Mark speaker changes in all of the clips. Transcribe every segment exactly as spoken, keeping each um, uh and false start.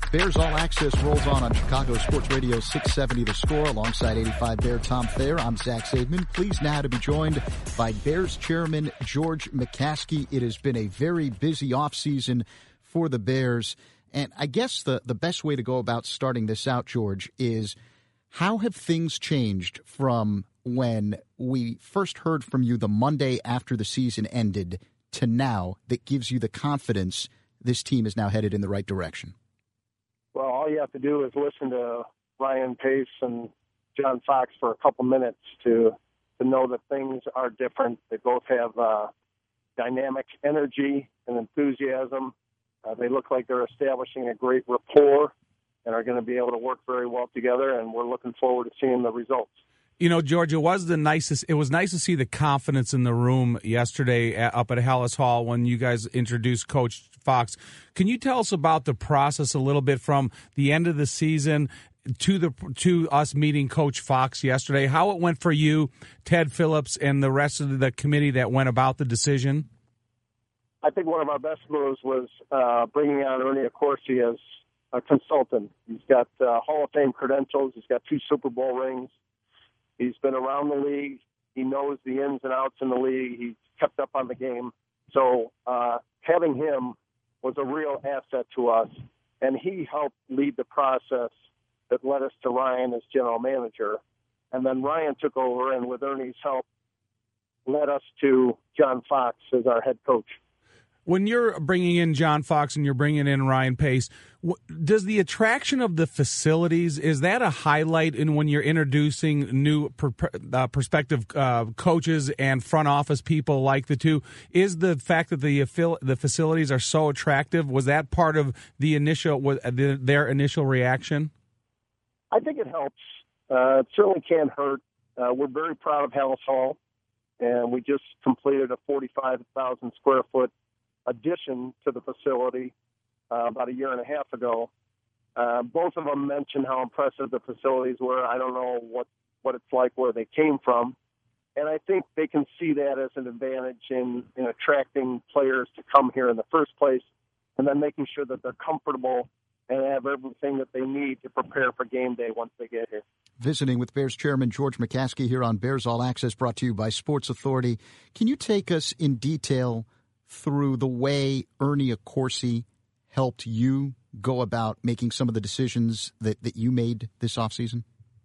Speaker 1: Bears All Access rolls on on Chicago Sports Radio six seventy The Score alongside eighty-five Bear Tom Thayer. I'm Zach Zaidman. Pleased now to be joined by Bears chairman George McCaskey. It has been a very busy offseason for the Bears. And I guess the, the best way to go about starting this out, George, is how have things changed from when we first heard from you the Monday after the season ended to now that gives you the confidence this team is now headed in the right direction?
Speaker 2: Well, all you have to do is listen to Ryan Pace and John Fox for a couple minutes to to know that things are different. They both have uh, dynamic energy and enthusiasm. Uh, they look like they're establishing a great rapport and are going to be able to work very well together, and we're looking forward to seeing the results.
Speaker 3: You know, George, it was the nicest. It was nice to see the confidence in the room yesterday at, up at Hallis Hall when you guys introduced Coach Fox. Can you tell us about the process a little bit from the end of the season to the to us meeting Coach Fox yesterday? How it went for you, Ted Phillips, and the rest of the committee that went about the decision?
Speaker 2: I think one of our best moves was uh, bringing on Ernie Accorsi as a consultant. He's got uh, Hall of Fame credentials. He's got two Super Bowl rings. He's been around the league. He knows the ins and outs in the league. He's kept up on the game. So uh, having him was a real asset to us, and he helped lead the process that led us to Ryan as general manager. And then Ryan took over, and with Ernie's help, led us to John Fox as our head coach.
Speaker 3: When you're bringing in John Fox and you're bringing in Ryan Pace, does the attraction of the facilities, is that a highlight in when you're introducing new per, uh, prospective uh, coaches and front office people like the two? Is the fact that the the facilities are so attractive, was that part of the initial was their initial reaction?
Speaker 2: I think it helps. Uh, it certainly can't hurt. Uh, we're very proud of Hallis Hall, and we just completed a forty-five thousand square foot addition to the facility uh, about a year and a half ago. Uh, both of them mentioned how impressive the facilities were. I don't know what, what it's like where they came from. And I think they can see that as an advantage in, in attracting players to come here in the first place and then making sure that they're comfortable and have everything that they need to prepare for game day once they get here.
Speaker 1: Visiting with Bears chairman George McCaskey here on Bears All Access, brought to you by Sports Authority. Can you take us in detail through the way Ernie Accorsi helped you go about making some of the decisions that, that you made this offseason?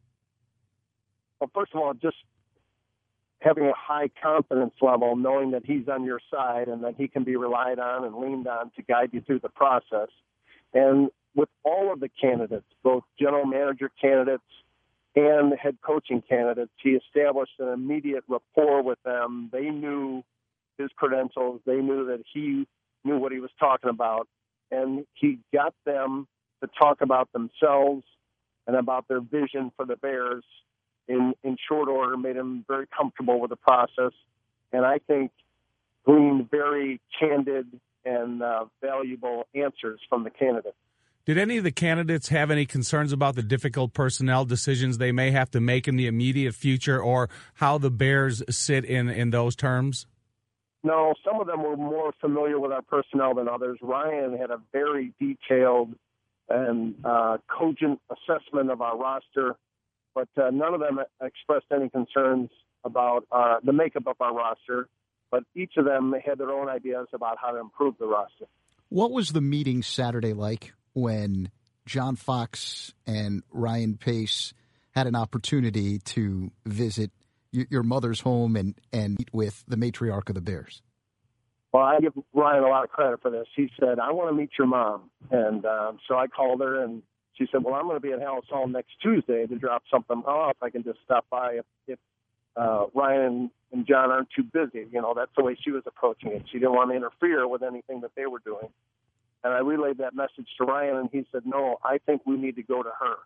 Speaker 2: Well, first of all, just having a high confidence level, knowing that he's on your side and that he can be relied on and leaned on to guide you through the process. And with all of the candidates, both general manager candidates and head coaching candidates, he established an immediate rapport with them. They knew his credentials. They knew that he knew what he was talking about. And he got them to talk about themselves and about their vision for the Bears in, in short order, made them very comfortable with the process. And I think gleaned very candid and uh, valuable answers from the candidates.
Speaker 3: Did any of the candidates have any concerns about the difficult personnel decisions they may have to make in the immediate future, or how the Bears sit in, in those terms?
Speaker 2: No, some of them were more familiar with our personnel than others. Ryan had a very detailed and uh, cogent assessment of our roster, but uh, none of them expressed any concerns about uh, the makeup of our roster, but each of them had their own ideas about how to improve the roster.
Speaker 1: What was the meeting Saturday like when John Fox and Ryan Pace had an opportunity to visit your mother's home and, and meet with the matriarch of the Bears?
Speaker 2: Well, I give Ryan a lot of credit for this. He said, I want to meet your mom. And um, so I called her, and she said, well, I'm going to be at Hallis Hall next Tuesday to drop something off. I can just stop by if, if uh, Ryan and John aren't too busy. You know, that's the way she was approaching it. She didn't want to interfere with anything that they were doing. And I relayed that message to Ryan, and he said, no, I think we need to go to her.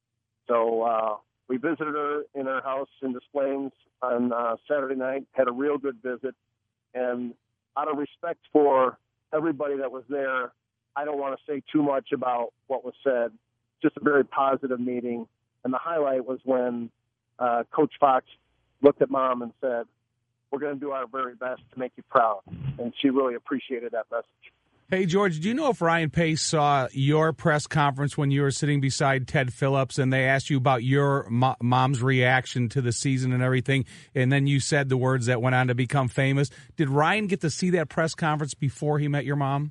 Speaker 2: So uh, we visited her in her house in Des Plaines on uh, Saturday night, had a real good visit. And out of respect for everybody that was there, I don't want to say too much about what was said. Just a very positive meeting. And the highlight was when uh, Coach Fox looked at Mom and said, we're going to do our very best to make you proud. And she really appreciated that message.
Speaker 3: Hey, George, do you know if Ryan Pace saw your press conference when you were sitting beside Ted Phillips and they asked you about your mo- mom's reaction to the season and everything, and then you said the words that went on to become famous? Did Ryan get to see that press conference before he met your mom?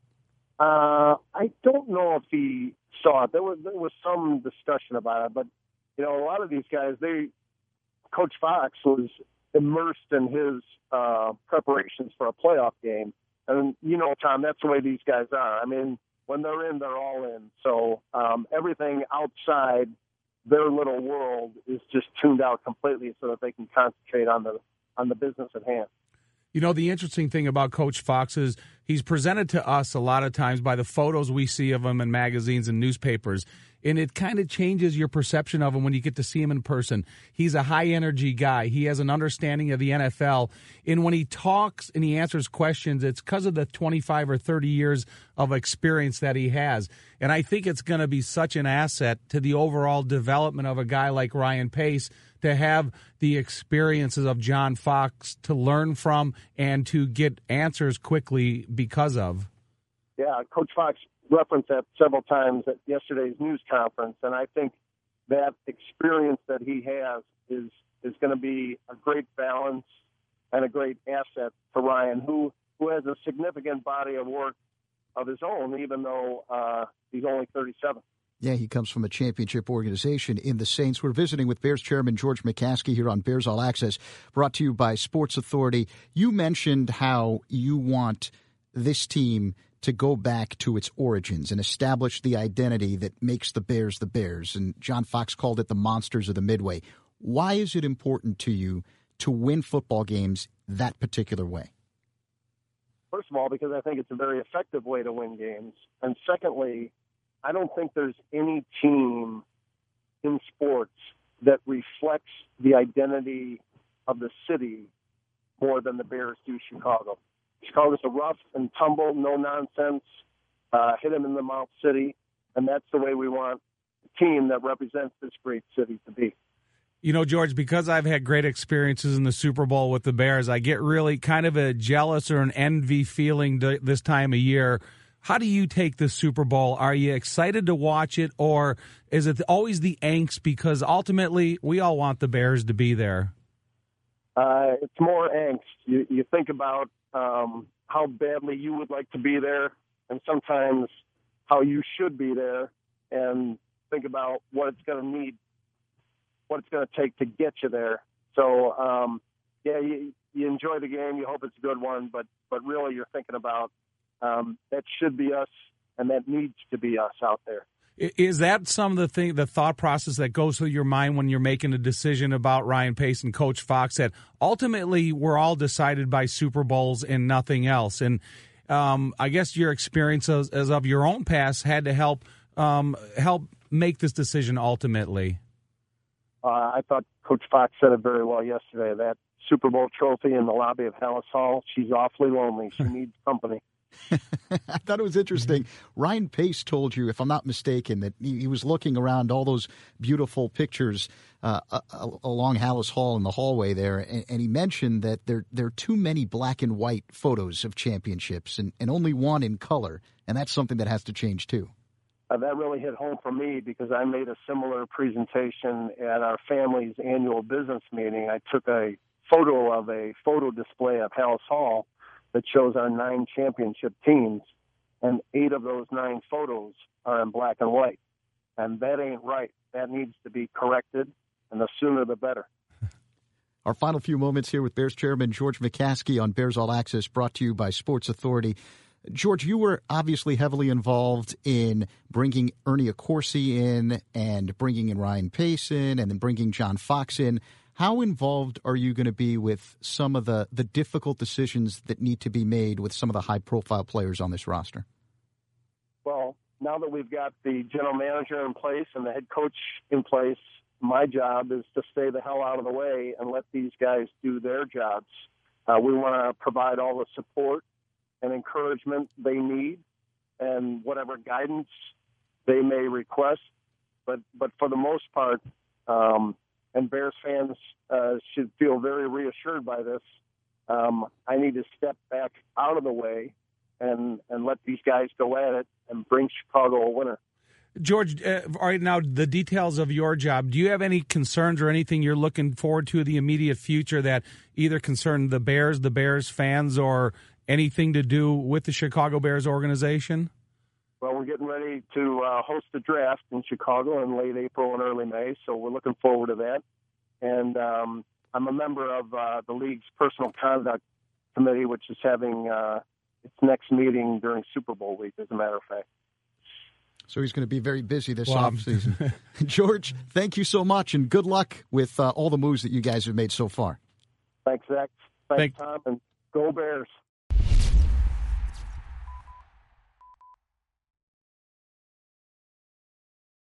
Speaker 2: Uh, I don't know if he saw it. There was there was some discussion about it, but you know, a lot of these guys, they Coach Fox was immersed in his uh, preparations for a playoff game. And, you know, Tom, that's the way these guys are. I mean, when they're in, they're all in. So um, everything outside their little world is just tuned out completely so that they can concentrate on the on the business at hand.
Speaker 3: You know, the interesting thing about Coach Fox is he's presented to us a lot of times by the photos we see of him in magazines and newspapers, and it kind of changes your perception of him when you get to see him in person. He's a high-energy guy. He has an understanding of the N F L, and when he talks and he answers questions, it's because of the twenty-five or thirty years of experience that he has. And I think it's going to be such an asset to the overall development of a guy like Ryan Pace to have the experiences of John Fox to learn from and to get answers quickly because of.
Speaker 2: Yeah, Coach Fox referenced that several times at yesterday's news conference, and I think that experience that he has is is going to be a great balance and a great asset to Ryan, who, who has a significant body of work of his own, even though uh, he's only thirty-seven.
Speaker 1: Yeah, he comes from a championship organization in the Saints. We're visiting with Bears chairman George McCaskey here on Bears All Access, brought to you by Sports Authority. You mentioned how you want this team to go back to its origins and establish the identity that makes the Bears the Bears. And John Fox called it the Monsters of the Midway. Why is it important to you to win football games that particular way?
Speaker 2: First of all, because I think it's a very effective way to win games. And secondly, I don't think there's any team in sports that reflects the identity of the city more than the Bears do Chicago. Chicago's a rough and tumble, no-nonsense, uh, hit 'em in the mouth city, and that's the way we want a team that represents this great city to be.
Speaker 3: You know, George, because I've had great experiences in the Super Bowl with the Bears, I get really kind of a jealous or an envy feeling th- this time of year. How do you take the Super Bowl? Are you excited to watch it, or is it always the angst because ultimately we all want the Bears to be there?
Speaker 2: Uh, it's more angst. You, you think about um, how badly you would like to be there, and sometimes how you should be there, and think about what it's going to need, what it's going to take to get you there. So, um, yeah, you, you enjoy the game. You hope it's a good one, but but really you're thinking about um, that should be us, and that needs to be us out there.
Speaker 3: Is that some of the thing, the thought process that goes through your mind when you're making a decision about Ryan Pace and Coach Fox, that ultimately we're all decided by Super Bowls and nothing else? And um, I guess your experience as, as of your own past had to help um, help make this decision ultimately.
Speaker 2: Uh, I thought Coach Fox said it very well yesterday. That Super Bowl trophy in the lobby of Hallis Hall, she's awfully lonely. She needs company.
Speaker 1: I thought it was interesting. Ryan Pace told you, if I'm not mistaken, that he, he was looking around all those beautiful pictures uh, uh, along Hallis Hall in the hallway there, and, and he mentioned that there, there are too many black and white photos of championships and, and only one in color, and that's something that has to change too.
Speaker 2: Uh, that really hit home for me because I made a similar presentation at our family's annual business meeting. I took a photo of a photo display of Hallis Hall that shows our nine championship teams, and eight of those nine photos are in black and white. And that ain't right. That needs to be corrected, and the sooner the better.
Speaker 1: Our final few moments here with Bears chairman George McCaskey on Bears All Access, brought to you by Sports Authority. George, you were obviously heavily involved in bringing Ernie Accorsi in and bringing in Ryan Pace in and then bringing John Fox in. How involved are you going to be with some of the, the difficult decisions that need to be made with some of the high-profile players on this roster?
Speaker 2: Well, now that we've got the general manager in place and the head coach in place, my job is to stay the hell out of the way and let these guys do their jobs. Uh, we want to provide all the support and encouragement they need and whatever guidance they may request. But, but for the most part, um, and Bears fans uh, should feel very reassured by this, Um, I need to step back out of the way and, and let these guys go at it and bring Chicago a winner.
Speaker 3: George, uh, right now, the details of your job, do you have any concerns or anything you're looking forward to in the immediate future that either concern the Bears, the Bears fans, or anything to do with the Chicago Bears organization?
Speaker 2: Well, we're getting ready to uh, host a draft in Chicago in late April and early May, so we're looking forward to that. And um, I'm a member of uh, the league's personal conduct committee, which is having uh, its next meeting during Super Bowl week, as a matter of fact.
Speaker 1: So he's going to be very busy this
Speaker 3: well,
Speaker 1: offseason. George, thank you so much, and good luck with uh, all the moves that you guys have made so far.
Speaker 2: Thanks, Zach. Thanks,
Speaker 3: Thank-
Speaker 2: Tom, and go Bears.